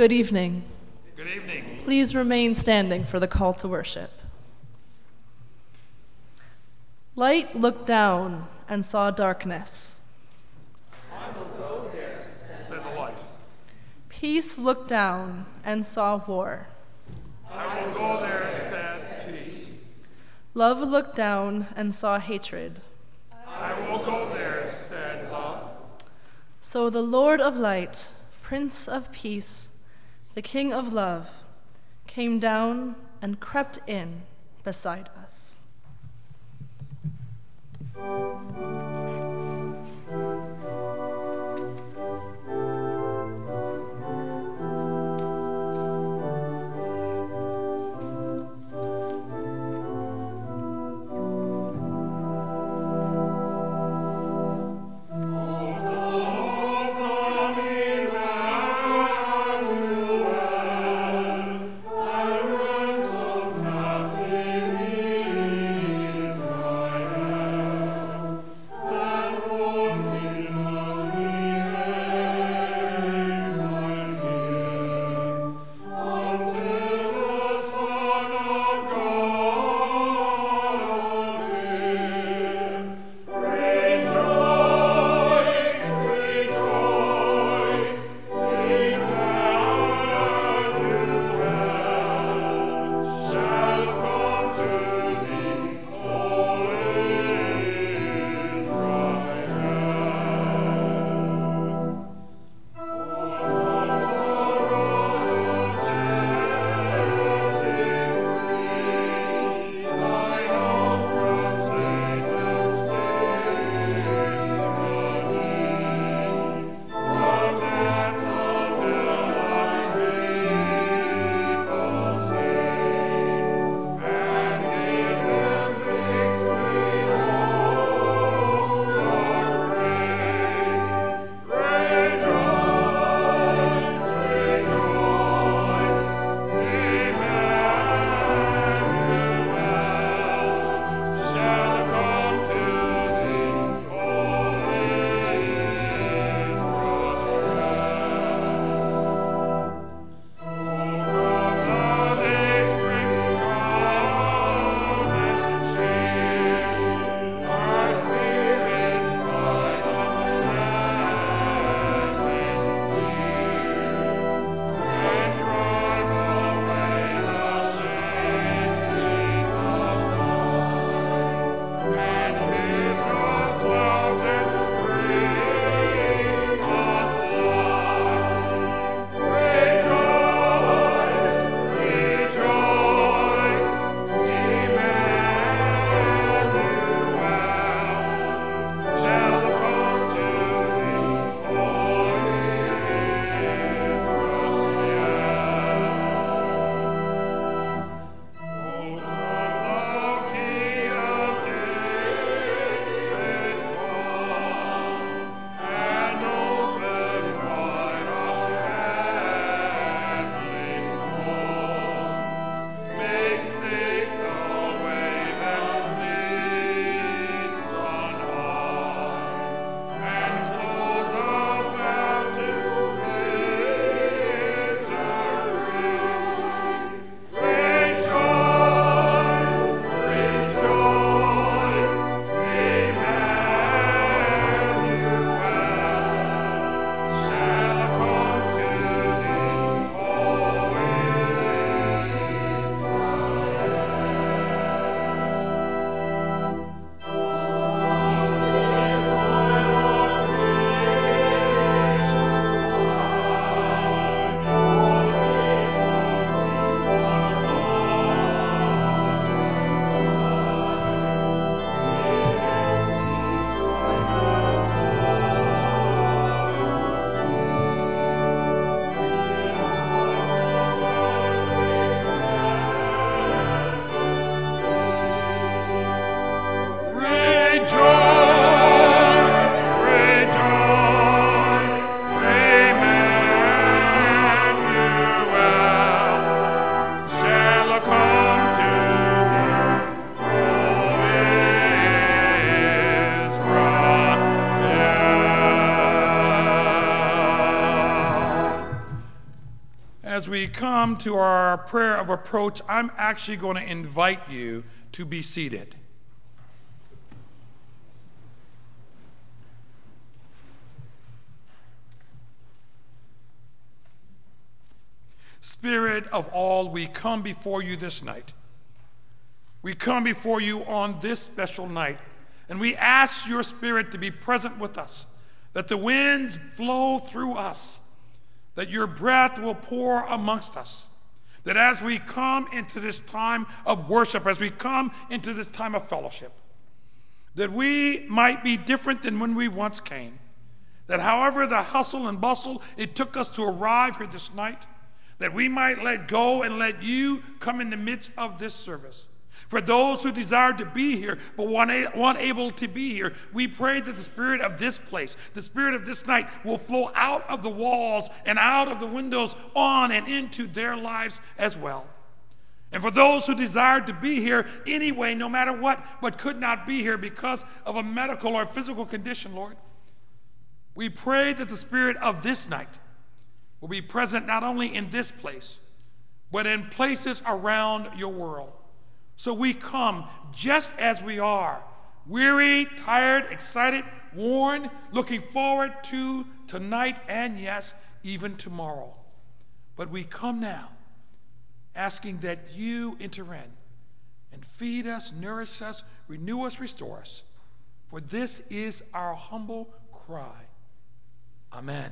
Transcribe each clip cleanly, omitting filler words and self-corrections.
Good evening. Good evening. Please remain standing for the call to worship. Light looked down and saw darkness. I will go there, said the light. Peace looked down and saw war. I will go there, said peace. Love looked down and saw hatred. I will go there, said love. So the Lord of light, Prince of peace, the King of love, came down and crept in beside us. come to our prayer of approach, I'm actually going to invite you to be seated. Spirit of all, we come before you this night. We come before you on this special night, and we ask your Spirit to be present with us, that the winds flow through us, that your breath will pour amongst us, that as we come into this time of worship, as we come into this time of fellowship, that we might be different than when we once came, that however the hustle and bustle it took us to arrive here this night, that we might let go and let you come in the midst of this service. For those who desire to be here but weren't able to be here, we pray that the spirit of this place, the spirit of this night, will flow out of the walls and out of the windows on and into their lives as well. And for those who desire to be here anyway, no matter what, but could not be here because of a medical or physical condition, Lord, we pray that the spirit of this night will be present not only in this place, but in places around your world. So we come just as we are, weary, tired, excited, worn, looking forward to tonight and, yes, even tomorrow. But we come now asking that you enter in and feed us, nourish us, renew us, restore us. For this is our humble cry. Amen.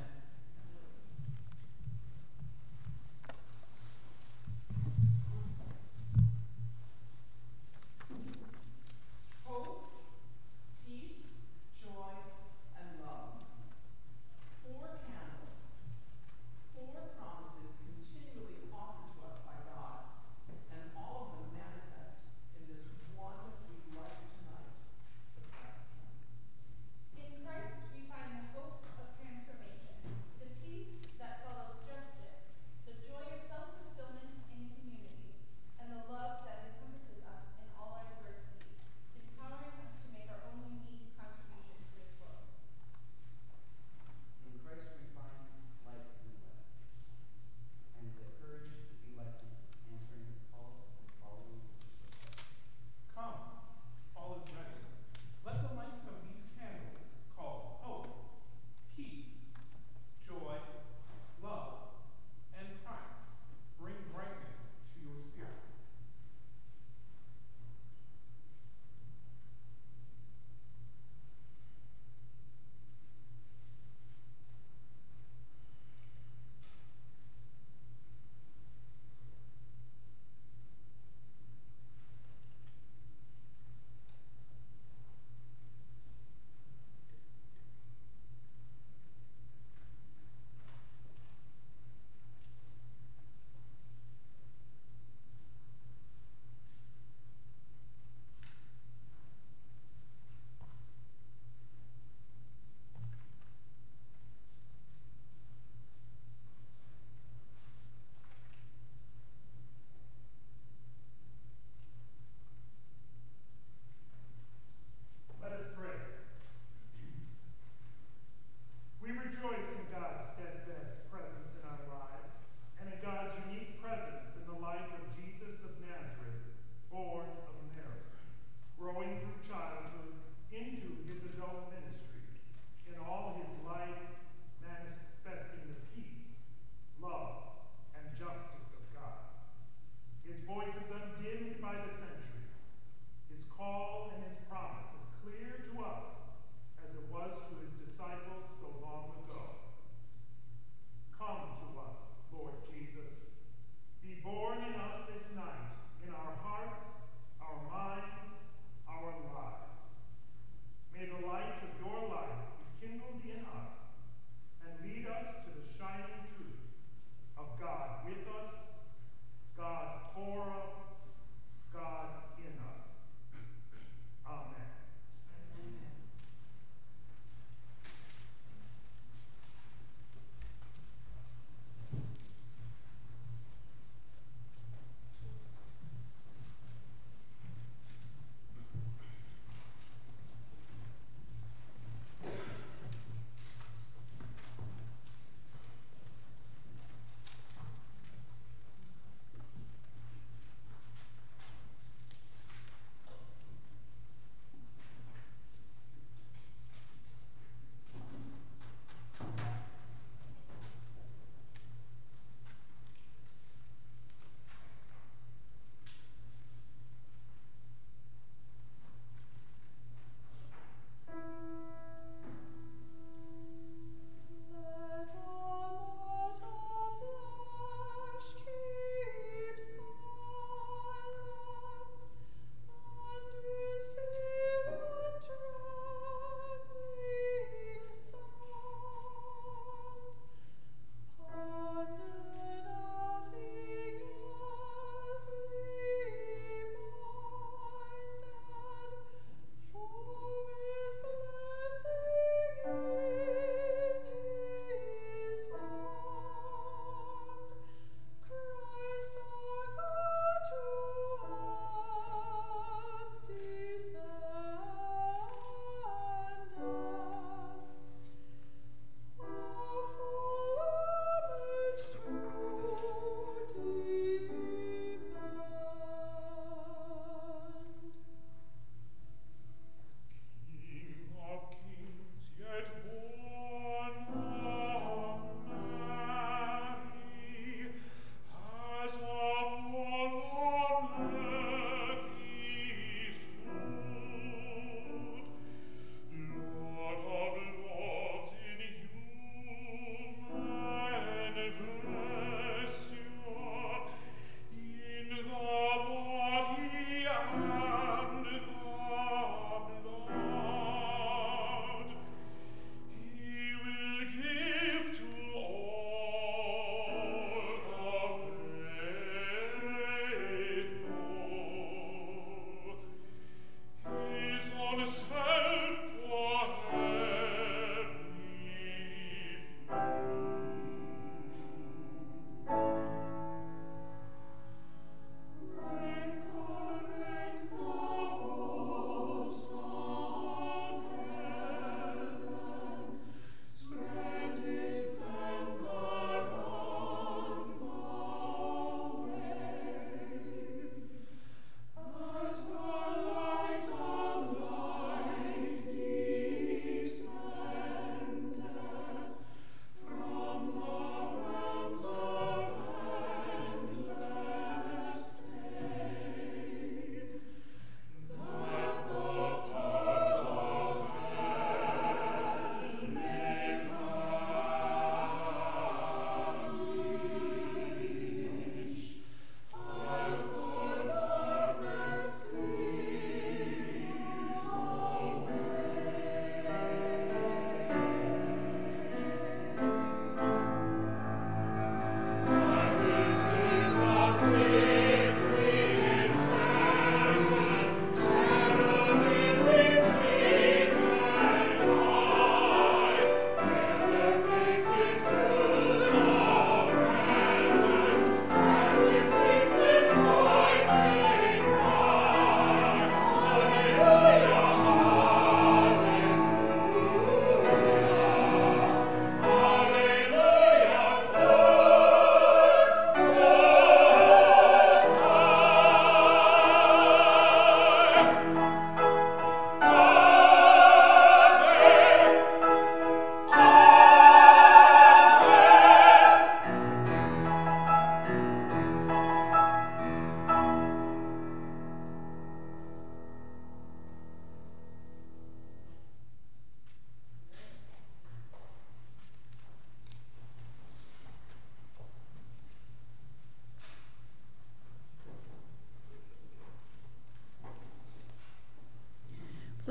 In Christ, we find the hope of transformation.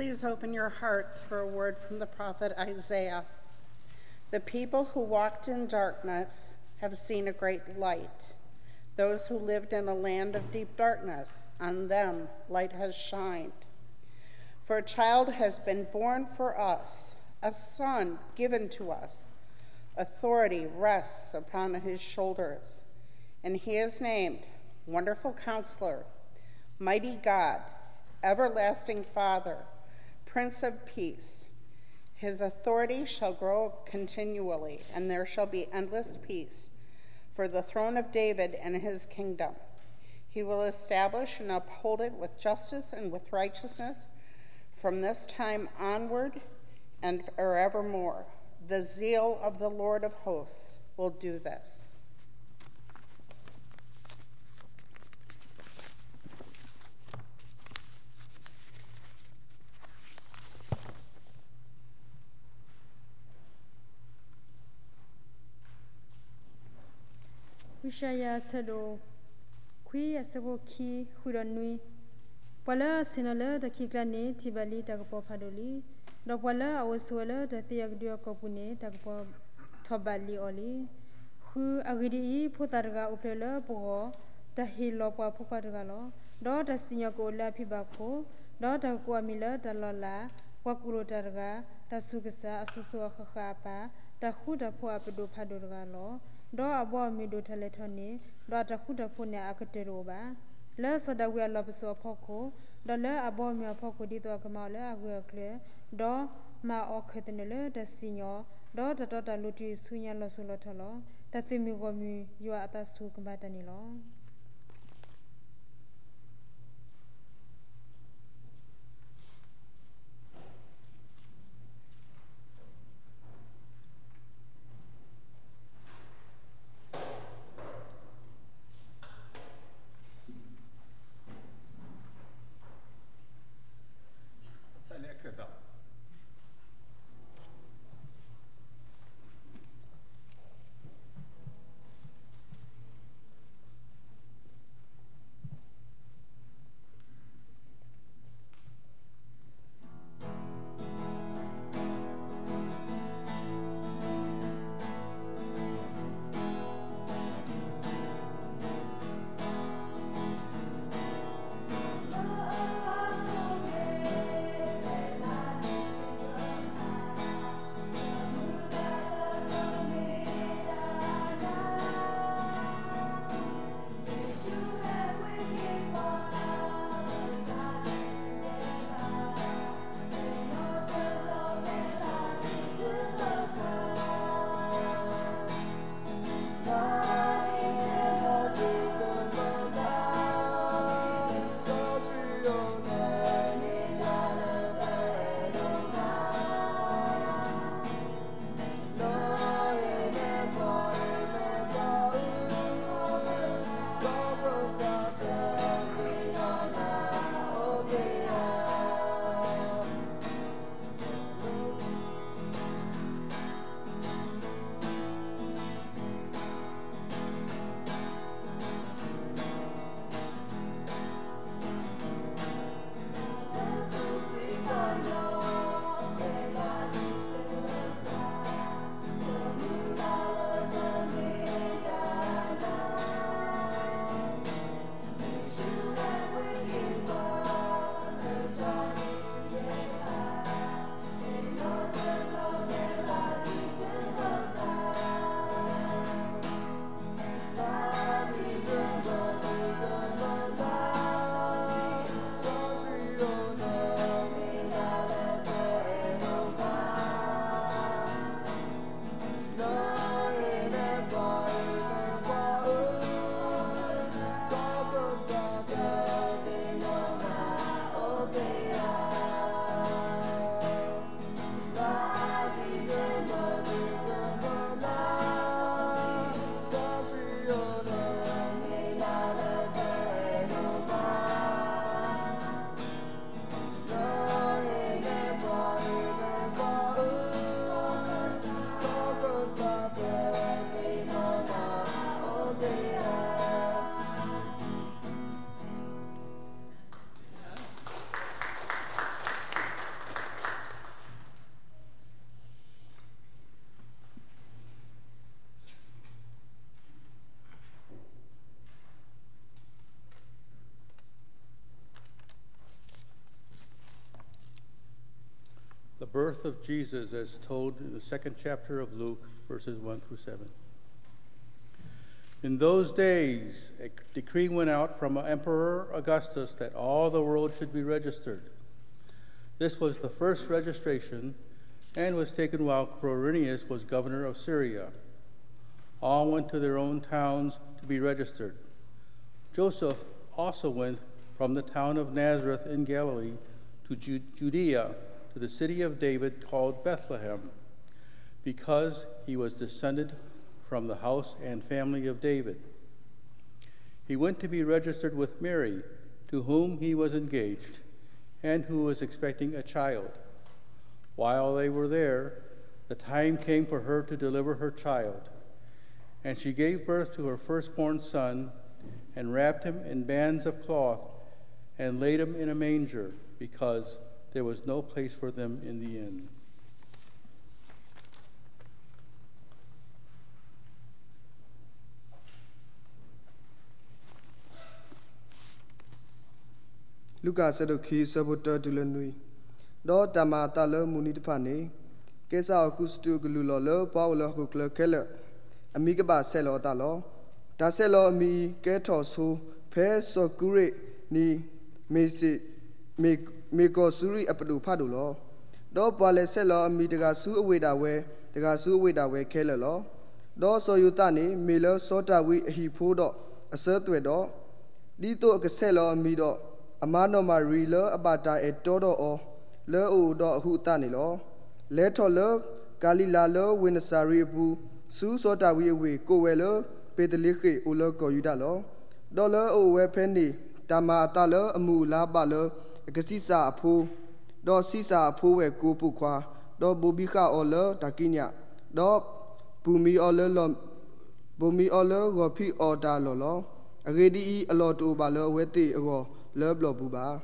Please open your hearts for a word from the prophet Isaiah. The people who walked in darkness have seen a great light. Those who lived in a land of deep darkness, on them light has shined. For a child has been born for us, a son given to us. Authority rests upon his shoulders, and he is named Wonderful Counselor, Mighty God, Everlasting Father, Prince of Peace. His authority shall grow continually, and there shall be endless peace for the throne of David and his kingdom. He will establish and uphold it with justice and with righteousness from this time onward and forevermore. The zeal of the Lord of hosts will do this. Vishaya Sado, Qui Asavoki, Hudanui, Pala Sinala, the Kiklane, Tibali, Tagpo Padoli, the Pala, Awasuela, the Theagdio Kopune, Tagpo Tobali Oli, who Agidi, Putarga Upela, Pogo, the Hilopa Pukargalo, Dota Sinagola Pibako, Dota Guamila, the Lola, Wakuro Targa, the Sugasa, Asusua Hapa, the Huda Puapedo Padurgalo, do abo mi do teletoni do atakuta pune akateroba le sada we lobso poko do le abo mi poko di to kamale agwe kle do ma okhetnele de sinyo do ta luti sunya lo sulotolo tatimi gomi yo atasu kambatani lo birth of Jesus as told in the 2nd chapter of Luke, verses 1 through 7. In those days, a decree went out from Emperor Augustus that all the world should be registered. This was the first registration and was taken while Quirinius was governor of Syria. All went to their own towns to be registered. Joseph also went from the town of Nazareth in Galilee to Judea, to the city of David called Bethlehem, because he was descended from the house and family of David. He went to be registered with Mary, to whom he was engaged, and who was expecting a child. While they were there, the time came for her to deliver her child. And she gave birth to her firstborn son, and wrapped him in bands of cloth, and laid him in a manger, because there was no place for them in the inn. Lucas Edoki Sabuta Dulanui. Do Dama Tala Munitapani, Kesa Augustu Gulolo, Paula Hukla Keller, Amigaba Selo Dalo, Daselo mi Getosu, Peso Guri ni Mesi Mekosuri Apadu Padulo, Do Pale Selo mi the Gasu Widawe, the Gasu Widawe Kello, Do Soyutani, Miller Sota we he pudo, a certain Dito Caselo Mido, Amano Marilla Abata et Todo o Le Udo Hutanilo, Leto Le, Galilalo, Winnasari Bu, Su Sota we Goelo, Pedalique Ulo Goyudalo, Dollar o Wependi, Dama Talo, Amu La Balo, Gasisa Apu, Do Sisa Apu e Gupukwa, Do Bubika Ole, Daginia, Do Bumi Ole Gopi or Dalolo, a ready a lot of Balo Weti or Leblo Buba.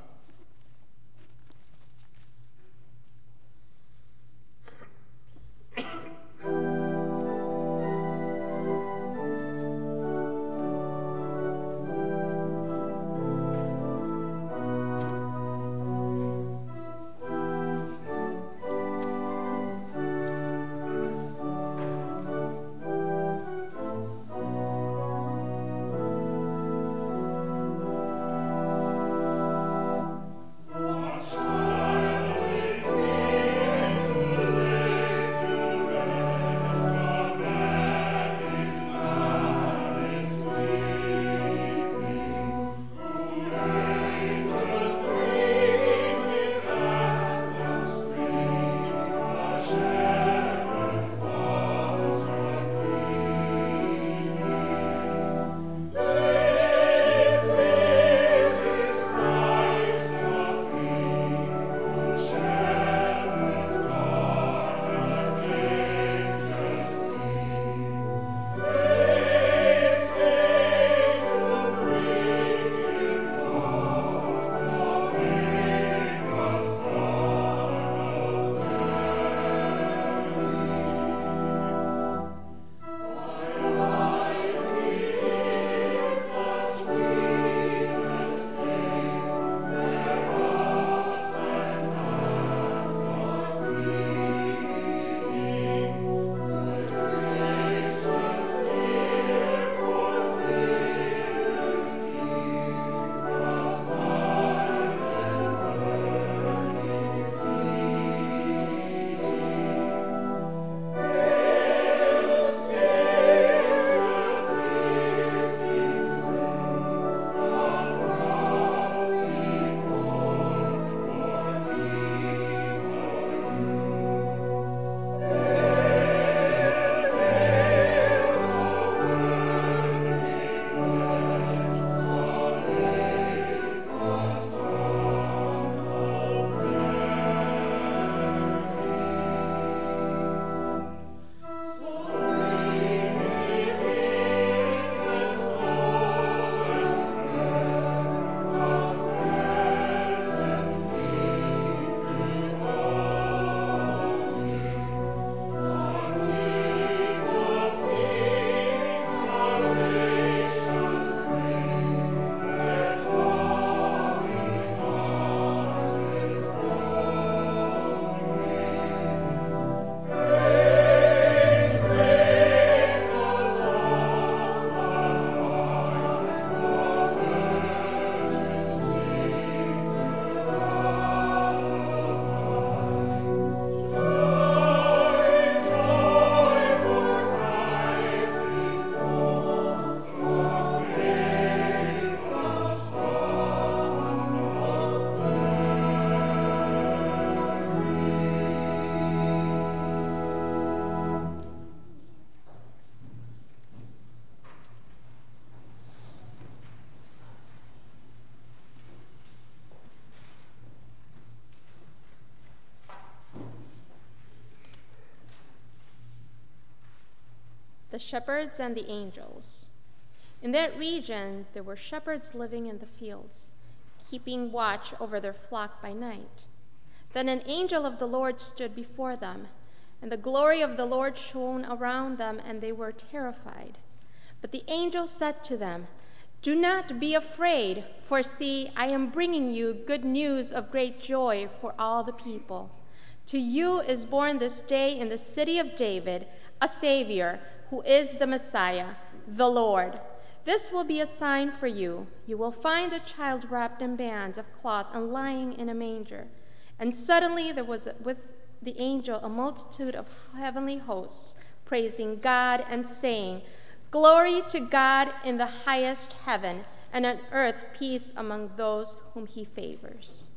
the shepherds and the angels. In that region, there were shepherds living in the fields, keeping watch over their flock by night. Then an angel of the Lord stood before them, and the glory of the Lord shone around them, and they were terrified. But the angel said to them, "Do not be afraid, for see, I am bringing you good news of great joy for all the people. To you is born this day in the city of David a Savior, who is the Messiah, the Lord. This will be a sign for you. You will find a child wrapped in bands of cloth and lying in a manger." And suddenly there was with the angel a multitude of heavenly hosts, praising God and saying, "Glory to God in the highest heaven, and on earth peace among those whom he favors."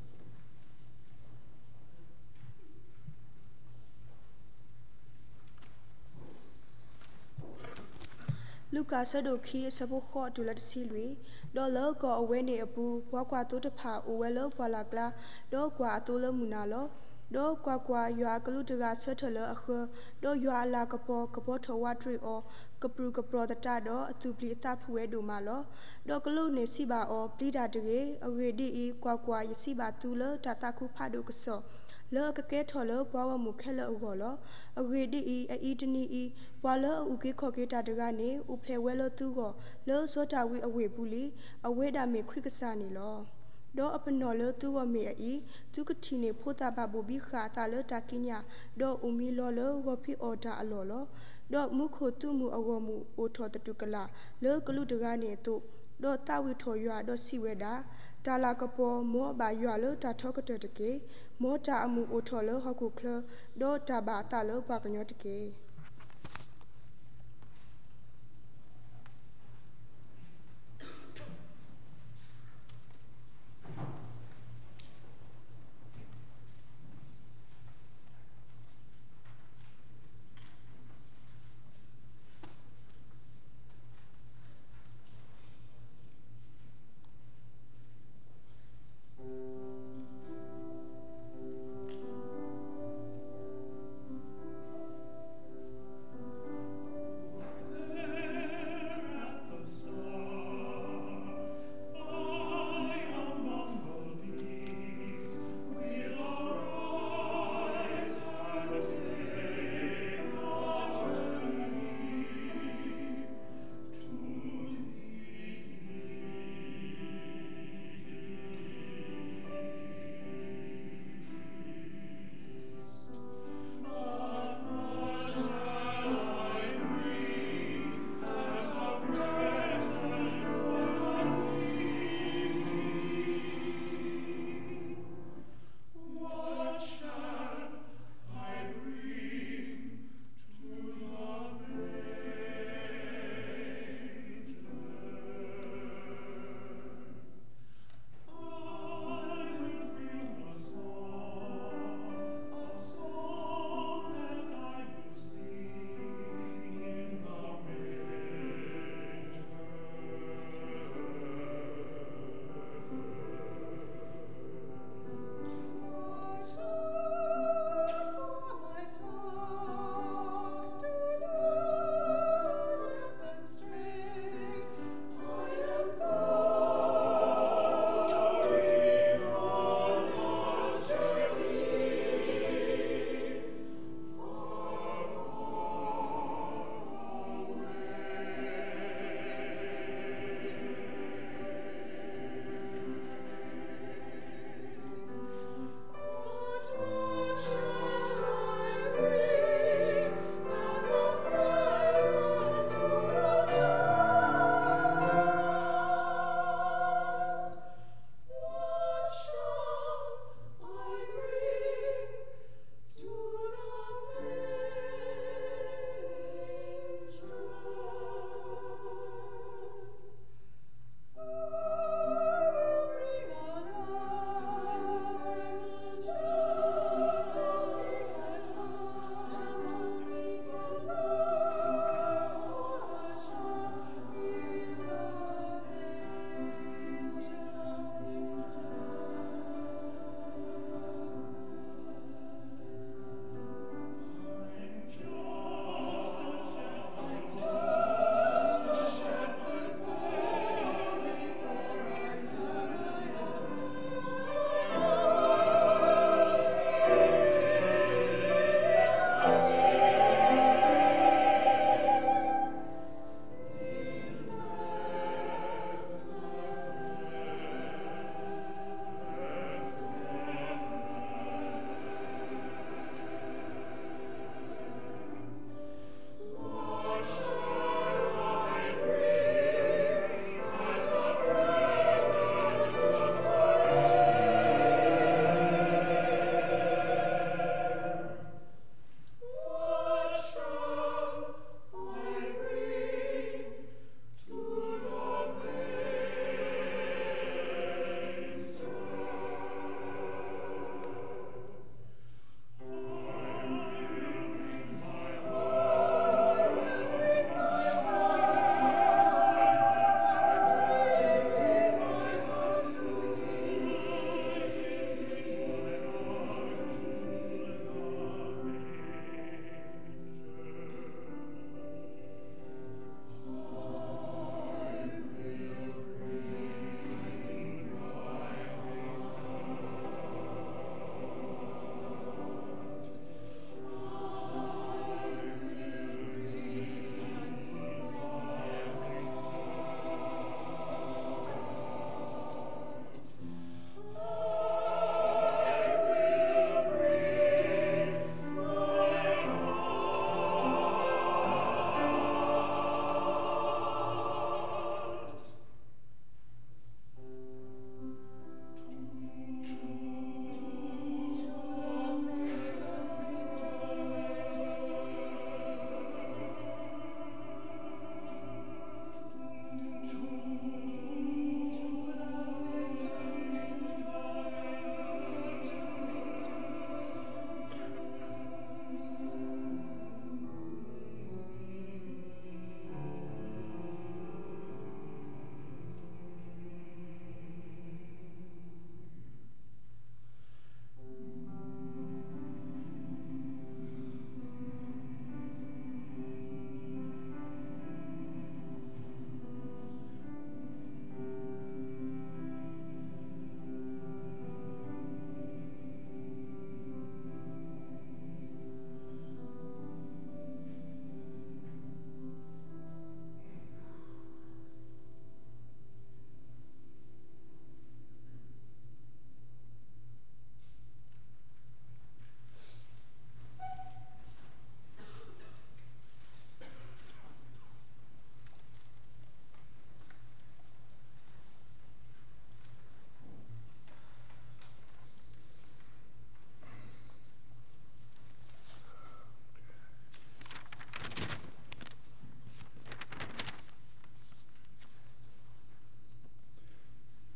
Lucas adoki sabukho tulat silwi dollar ko awene apu kwa to tapa uwelo palakla do kwa atola munalo do kwa yua kalutaga settle akhu do yua la kapo thawatri o kapru kapro tata do atupli tapuwe do malo do kalu ne siba o plida dige awedi I kwa yasiba tula tataku phadu kaso lo ka ke tholo pawa mukhela ugolo agedi I itni I wala uke khoke tataga ne uphewelo tu go lo sota wi awe puli aweda me krikasa ni lo do apanolo tu go me I tu kathine phota babu bi kha ta lo takinya do umi lo lo go phi order alolo do mukho tu mu agomu otho tatukala lo kalu daga ne tu do tawi tho ywa do siweda tala kapo mo ba ywa lo ta thokata teke mo ta amu otho lo hoku khle do ta ba ta lo pa kanyo teke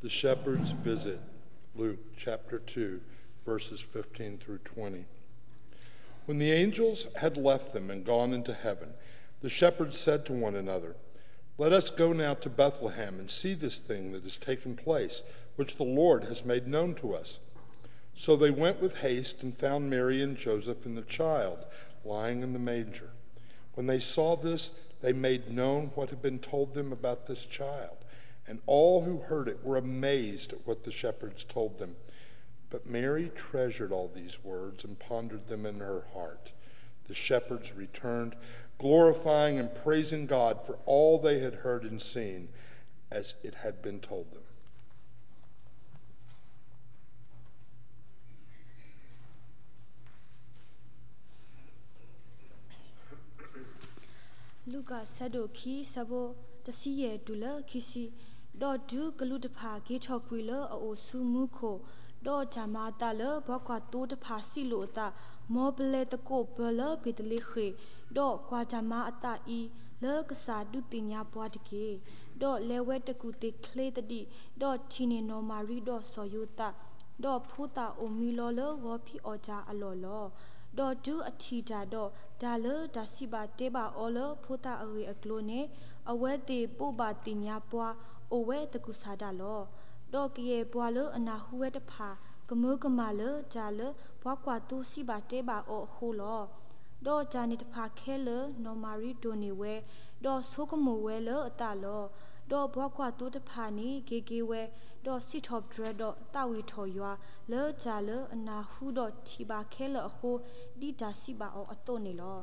The shepherds visit. Luke chapter 2, verses 15 through 20. When the angels had left them and gone into heaven, the shepherds said to one another, "Let us go now to Bethlehem and see this thing that has taken place, which the Lord has made known to us." So they went with haste and found Mary and Joseph and the child lying in the manger. When they saw this, they made known what had been told them about this child, and all who heard it were amazed at what the shepherds told them. But Mary treasured all these words and pondered them in her heart. The shepherds returned, glorifying and praising God for all they had heard and seen, as it had been told them. Luka sado ki sabo tasiye dula kisi do du galudapa gitokwila o sumuko do jamata le bakwa to de pasilo ta mobile the ko bela bitlihi do kwa jama ata I le kasa du tinya bwadike do lewe te kute kle tadi do tine no mari do soyuta do puta o milo le wo phi oja alolo do du atita do dale da siba teba olo puta awi aglone awe te poba tinya bwa owe te kusada lo do kiye bwa le anahuwe te pha kamo kamale dale bwa kwa tu siba teba o holo do jani te pha khele no mari doni we do sokamo we le atalo do bwa kwa tu te pha ni gege we do sithop dre do tawi tho ywa le jale anahu do thiba khele ho di da siba o ato ni lo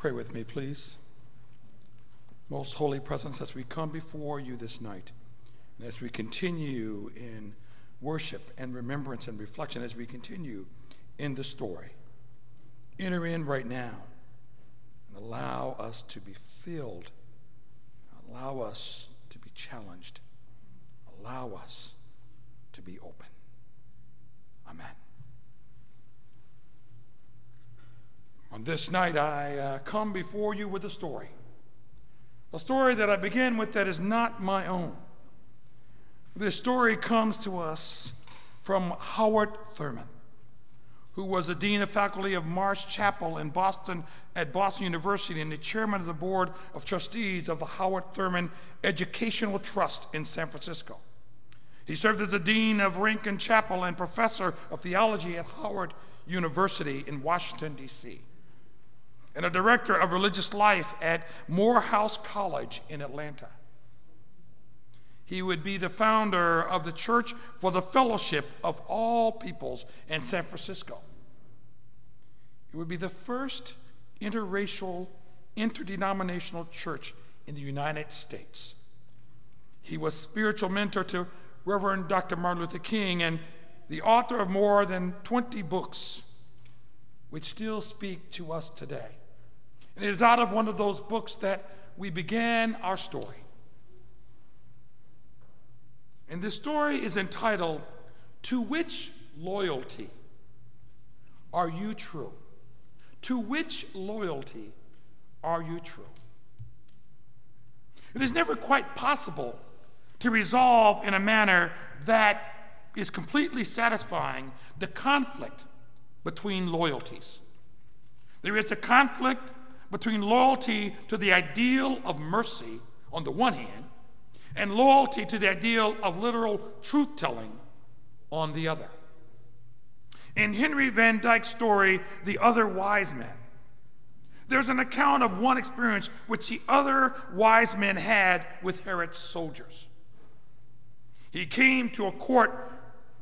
Pray with me, please. Most holy presence, as we come before you this night, and as we continue in worship and remembrance and reflection, as we continue in the story, enter in right now and allow us to be filled, allow us to be challenged, allow us to be open. Amen. On this night, I come before you with a story that I begin with that is not my own. This story comes to us from Howard Thurman, who was the dean of faculty of Marsh Chapel in Boston at Boston University and the chairman of the board of trustees of the Howard Thurman Educational Trust in San Francisco. He served as the dean of Rankin Chapel and professor of theology at Howard University in Washington, D.C., and a director of religious life at Morehouse College in Atlanta. He would be the founder of the Church for the Fellowship of All Peoples in San Francisco. It would be the first interracial, interdenominational church in the United States. He was spiritual mentor to Reverend Dr. Martin Luther King and the author of more than 20 books, which still speak to us today. And it is out of one of those books that we began our story. And this story is entitled, "To Which Loyalty Are You True?" To which loyalty are you true? It is never quite possible to resolve in a manner that is completely satisfying the conflict between loyalties. There is the conflict between loyalty to the ideal of mercy on the one hand and loyalty to the ideal of literal truth-telling on the other. In Henry Van Dyke's story, The Other Wise Men, there's an account of one experience which the other wise men had with Herod's soldiers. He came to a court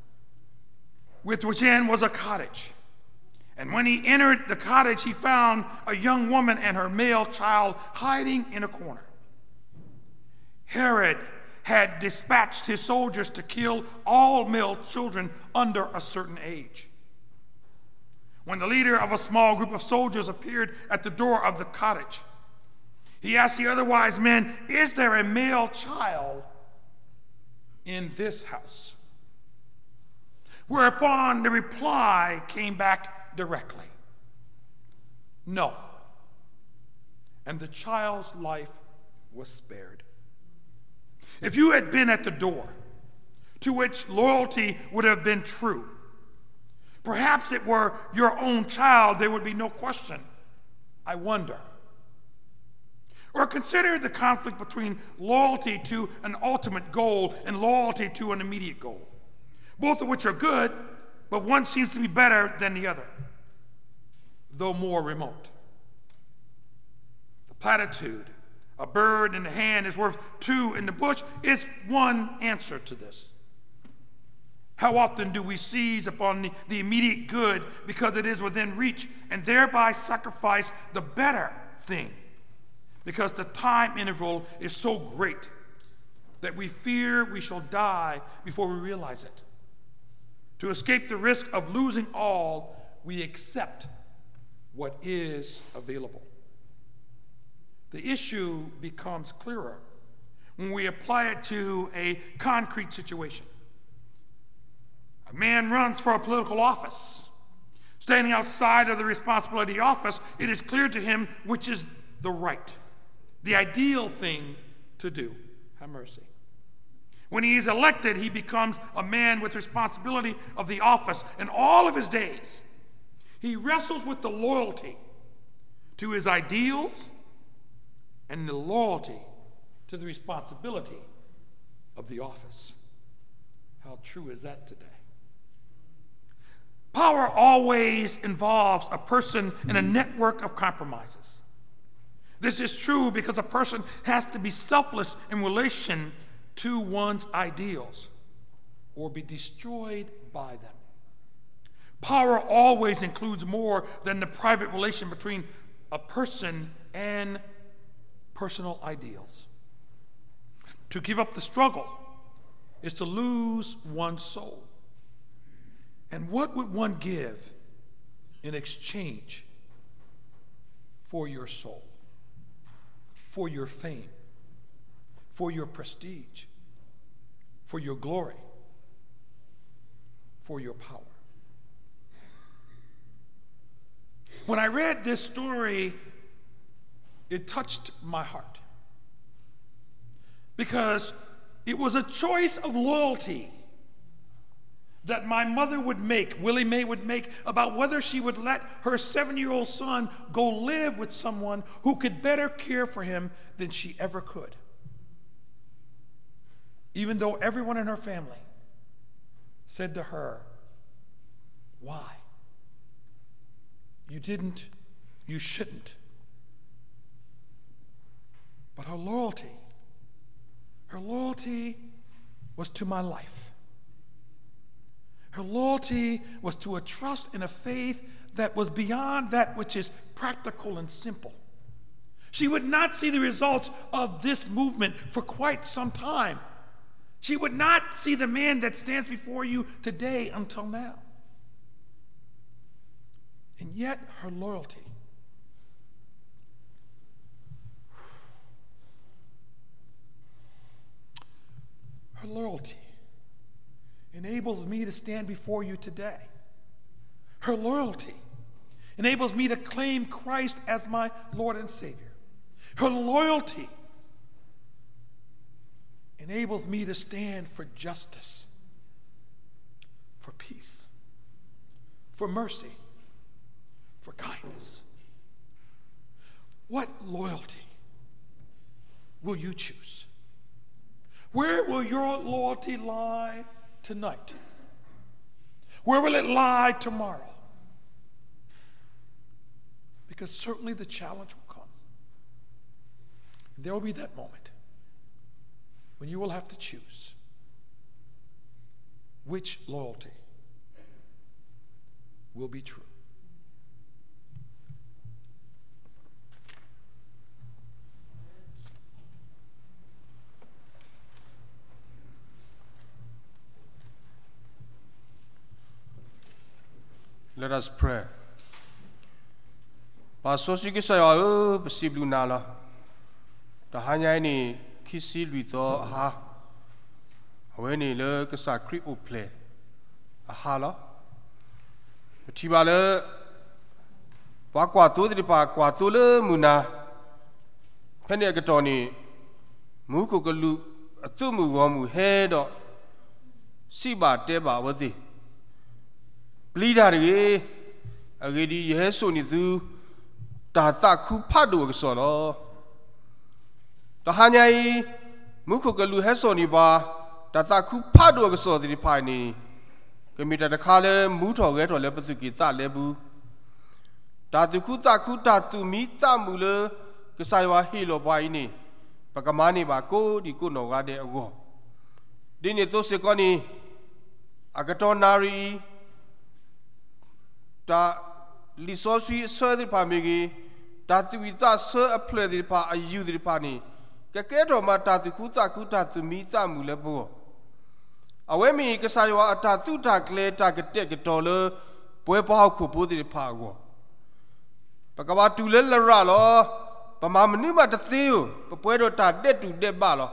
with within was a cottage. And when he entered the cottage, he found a young woman and her male child hiding in a corner. Herod had dispatched his soldiers to kill all male children under a certain age. When the leader of a small group of soldiers appeared at the door of the cottage, he asked the other wise men, "Is there a male child in this house?" Whereupon the reply came back directly, "No." And the child's life was spared. If you had been at the door, to which loyalty would have been true, perhaps it were your own child, there would be no question, I wonder. Or consider the conflict between loyalty to an ultimate goal and loyalty to an immediate goal, both of which are good, but one seems to be better than the other, though more remote. The platitude, "A bird in the hand is worth two in the bush," is one answer to this. How often do we seize upon the immediate good because it is within reach and thereby sacrifice the better thing because the time interval is so great that we fear we shall die before we realize it? To escape the risk of losing all, we accept what is available. The issue becomes clearer when we apply it to a concrete situation. A man runs for a political office. Standing outside of the responsibility of the office, it is clear to him which is the right, the ideal thing to do. Have mercy. When he is elected, he becomes a man with responsibility of the office, and all of his days, he wrestles with the loyalty to his ideals and the loyalty to the responsibility of the office. How true is that today? Power always involves a person in a network of compromises. This is true because a person has to be selfless in relation to one's ideals or be destroyed by them. Power always includes more than the private relation between a person and personal ideals. To give up the struggle is to lose one's soul. And what would one give in exchange for your soul, for your fame, for your prestige, for your glory, for your power? When I read this story, it touched my heart because it was a choice of loyalty that my mother would make, Willie Mae would make, about whether she would let her 7-year-old son go live with someone who could better care for him than she ever could. Even though everyone in her family said to her, "Why? You didn't, you shouldn't." But her loyalty was to my life. Her loyalty was to a trust and a faith that was beyond that which is practical and simple. She would not see the results of this movement for quite some time. She would not see the man that stands before you today until now. And yet her loyalty enables me to stand before you today. Her loyalty enables me to claim Christ as my Lord and Savior. Her loyalty enables me to stand for justice, for peace, for mercy, for kindness. What loyalty will you choose? Where will your loyalty lie tonight? Where will it lie tomorrow? Because certainly the challenge will come. And there will be that moment when you will have to choose which loyalty will be true. Let us pray. Pasosi kisaya besiblu nala. Tahanya ini kisi luito ha. Aweni le kesakri uple. Ahala. Tiba le pakwatu di pakwatu le muna. Pene ketoni muku kelu atumu wamu hedo. Siba teba wadi. Leader agedi yeso ni tu tata ku padu ke solo tahanyai muko kelu heso ni ba tata ku padu ke so di pai ni kemita de khale mu tho ge tho le patu ki ta le bu tatu ku tatu mi ta mu le ke sai wa hi lo bai ni pakamani ba ko di ku no ga de ago di ni to se ko ni agatonari ta lisosui sodi pamigi tatu ita so apply di pa ayu di pa ni ke do ma tatu kuta tu mi ta mu le bo awe mi ke sa yo tatu ta kle ta ke te ke do le pwe pa khu bo di pa go pa ka ba tu le la ra lo pa ma mnu ma ta thi yo pwe do ta de tu de ba lo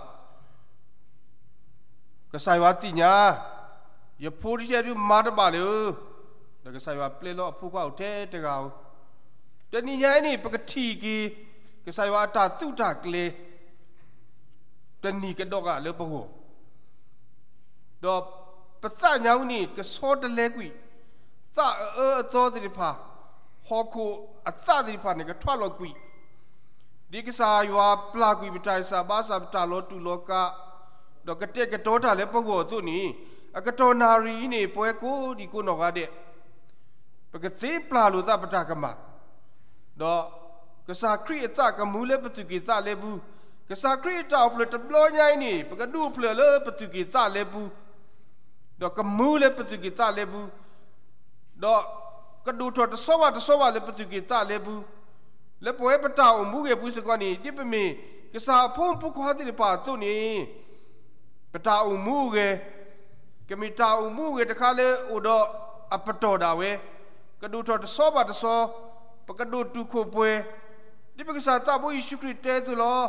ke sa yo ti nya ye pho di se du ma ta ba le Daga saya play lo pukau te tegau. Dan ni nya ni pakati ki ke saya ta tu ta kle. Dan ni ke doga le paho. Do pata nyau ni ke so de le kui. Ta to de pa. Hoku atsa de pa ne ke thwa lo kui. Di ke saya pla kui bitai sa ba sa ta lo tu lo ka. Do ke te ke to ta le paho tu ni. Akatonari ni poe ko di ko no ga de. Pagati plalu ta patakama. Do kesakri ta kamule patuki ta lebu. Kesakri ta uple tablo nyai ni pagadu uple le patuki ta lebu. Do kamule patuki ta lebu. Do kadu to sowa le patuki ta lebu. le poe pata o mu ge pu se kwa ni ti pe me ke sa phom pu kwa ti pa tu ni pata o mu ge ke mi ta o mu ge ta kha le o do a pato da we ka du to so ba so pa ka du tu ko poe di pe ke sa ta bo Yesu Christ te tu lo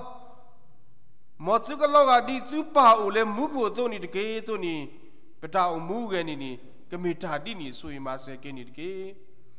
mo tu ka lo ga di tu pa o le mu ko tu ni de ke tu ni pata o mu ge ni ke mi ta di ni so yi ma se ke ni de ke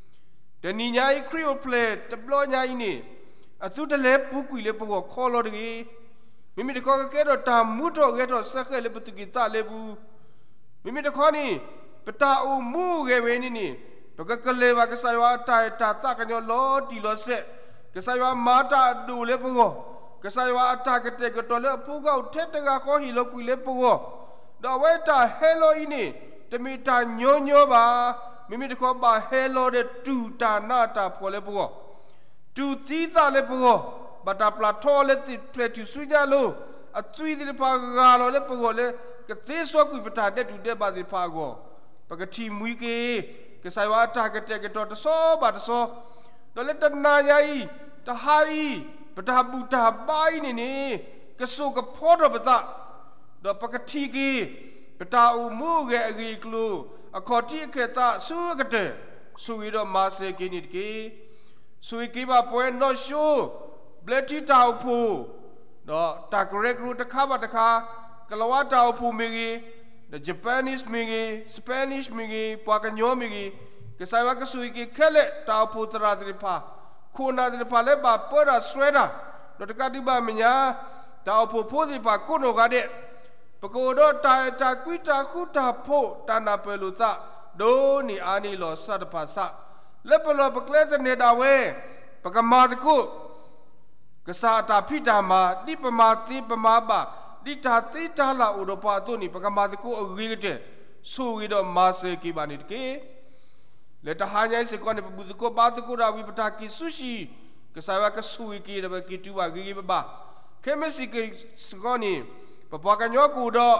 de ni nyai Creo play te blo nyai ni a tu de le pu kui le pu ko kho lo de ke mi mi de ko ke do ta mu to ke do sa ke le pu tu ki ta le bu mi mi de ko ni pata o mu ge we ni pa ka le ba ke sa wa ta ta ka nyo lo ti lo se ke sa wa ma ta du le pu ko ke sa wa ta ke te ke to le pu ko the te ga ko hi lo kui le pu ko do we ta hello ini te mi ta nyo ba mi de ko ba hello de tu ta na ta pho le pu ko tu ti ta le pu ko ba ta pla tho le ti ple tu su ja lo a tui de pa ga lo le pu ko le ke te so kui pa ta de tu de ba de pa ko pa ka thi mui ke sai wa ta ke te ke to so ba so do le ta na yai ta hai pa ta bu ta bai ni ke so ka pho do ba ta do pa ka thi ke pa ta u mu ge a gi klu a kho ti ke ta su ka te su wi do ma se ke ni ke su ki ba poe no shu ble ti ta u phu do ta kre kru ta kha ba ta kha ka la wa ta u phu mi gi the Japanese mi gi Spanish mi gi pa ka nyo mi gi ke sai wa ka su ki khele ta u phu tra tri pha khu na tri pha le ba po da swe da do ta ka di ba mi nya ta u phu phu tri pha ku no ga de pa ko do ta kui ta khu ta pho ta na pe lu ta do ni ani lo sa ta pha sa le pa lo pa kle ne da we pa ka ma ta ku ka sa ta phi ta ma di pa ma ti pa ma ba di ta ti ta la u do pa tu ni pa ka ma ta ku a gi te su wi do ma se ki ba ni ke le ta ha nyai se ko ne pa bu ko ba ta ku ra wi pa ta ki su shi ka sa wa ka su wi ki da ba ki tu ba gi ba ke me si ke ko ni pa ka nyo ku do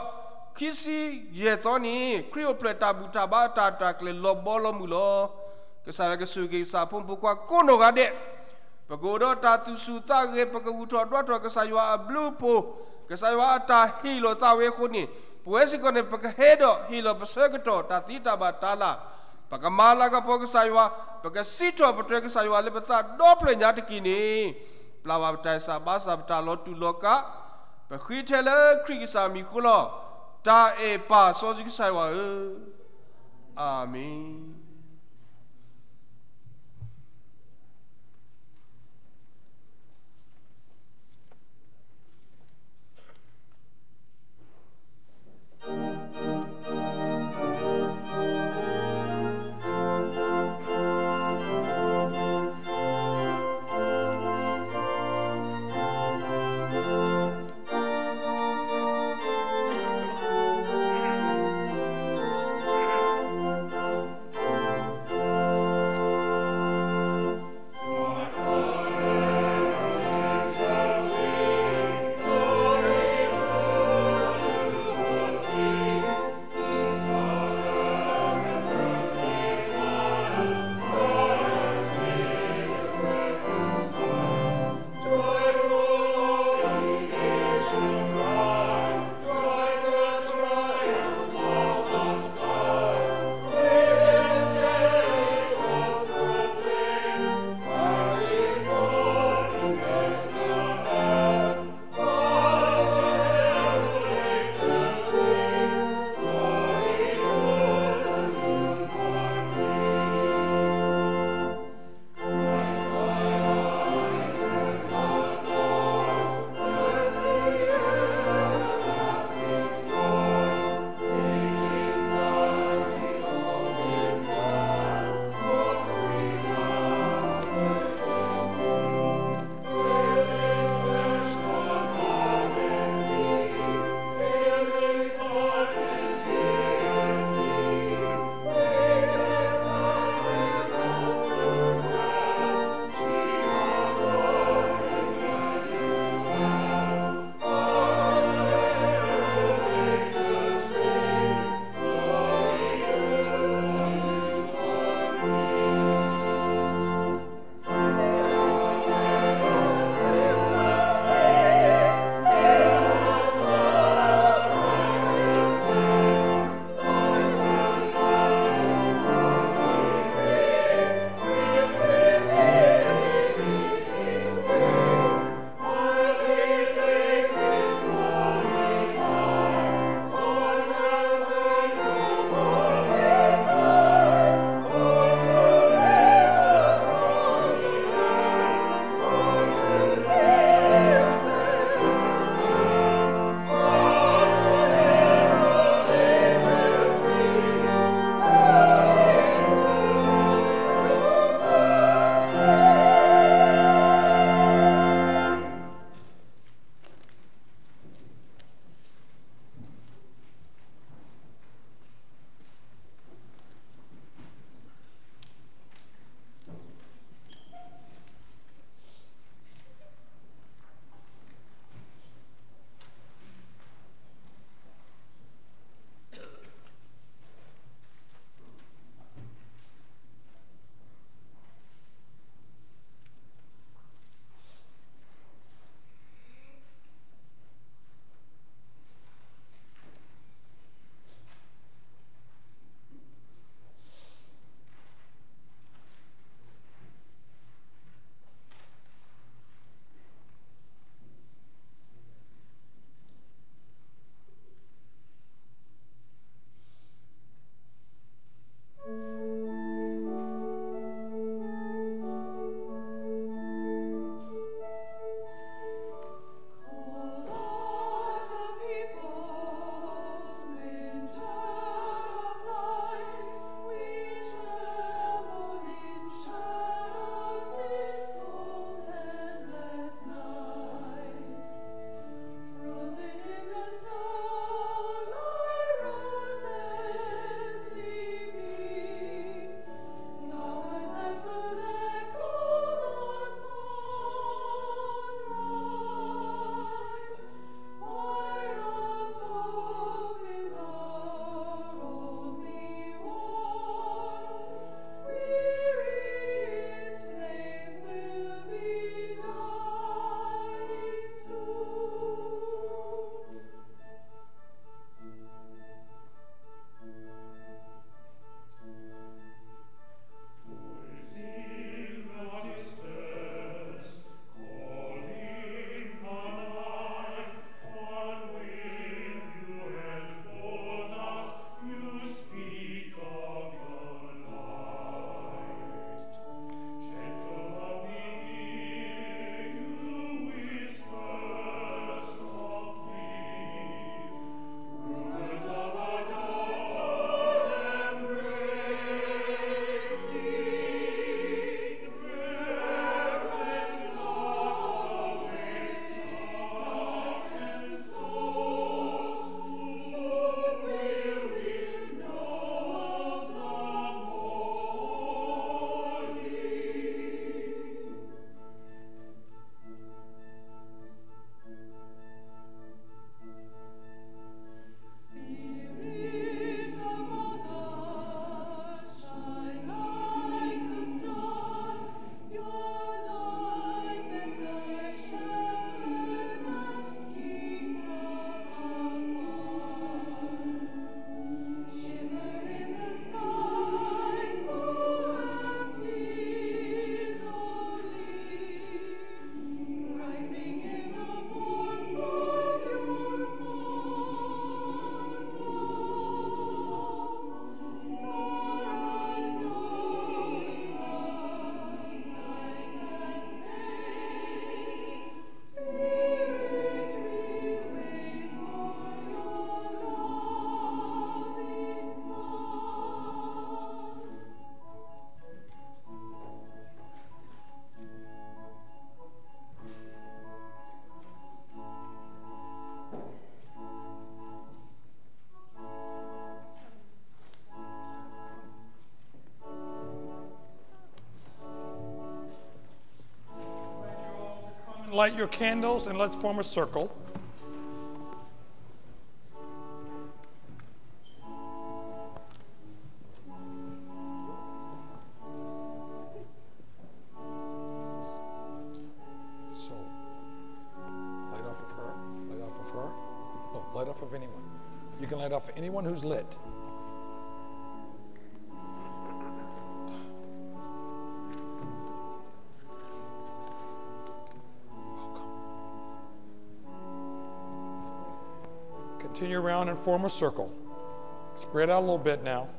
kisi ye to ni Creo play ta bu ta ba ta kle lo bo lo mu lo ke sa ke su ke sa phom pu kwa ko no ga de pa go do ta tu su ta ge pa ka u tho do ke sa yo a blue po ke sa yo ta hi lo ta we khu ni pu si ko ne pa ka he do hi lo pa se ke to ta ti ta ba ta la pa ka ma la ka po ke sa yo pa ka si to pa tre ke sa yo le pa ta do play nya ta ki ni pla wa ta sa ba sa ta lo tu lo ka pa khi the le kri sa mi khu lo ta e pa so ji sai wa amen light your candles and let's form a circle. So, light off of her, light off of her. No, light off of anyone. You can light off anyone who's lit. Continue around and form a circle. Spread out a little bit now.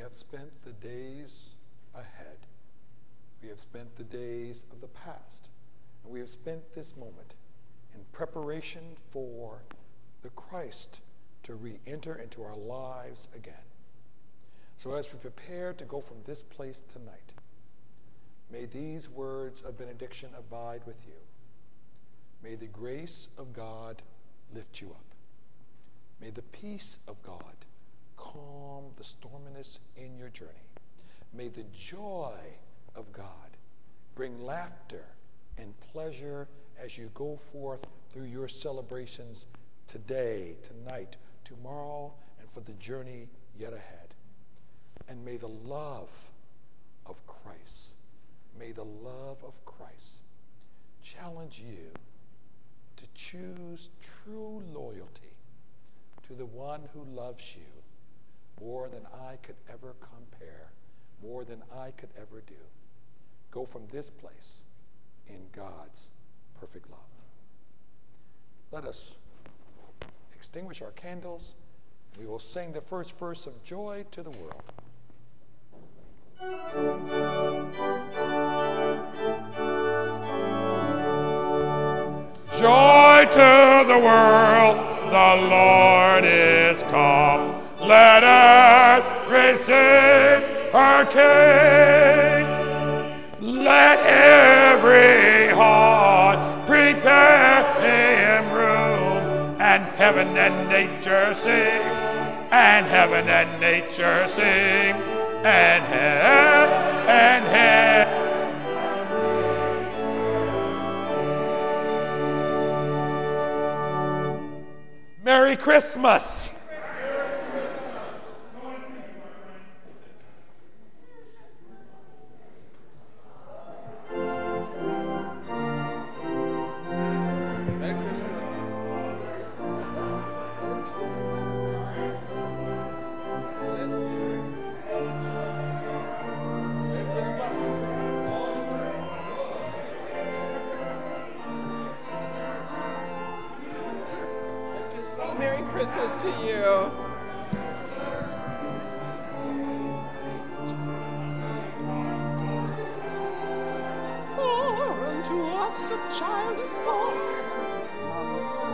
have spent the days ahead. We have spent the days of the past. And we have spent this moment in preparation for the Christ to re-enter into our lives again. So as we prepare to go from this place tonight, may these words of benediction abide with you. May the grace of God lift you up. May the peace of God calm the storminess in your journey. May the joy of God bring laughter and pleasure as you go forth through your celebrations today, tonight, tomorrow, and for the journey yet ahead. And may the love of Christ, challenge you to choose true loyalty to the one who loves you more than I could ever compare, more than I could ever do. Go from this place in God's perfect love. Let us extinguish our candles. We will sing the first verse of Joy to the World. Joy to the world, the Lord is come. Let earth receive her King. Let every heart prepare him room, and heaven and nature sing, and heaven and nature sing, and heaven and heaven. Merry Christmas. Merry Christmas to you. For unto us a child is born.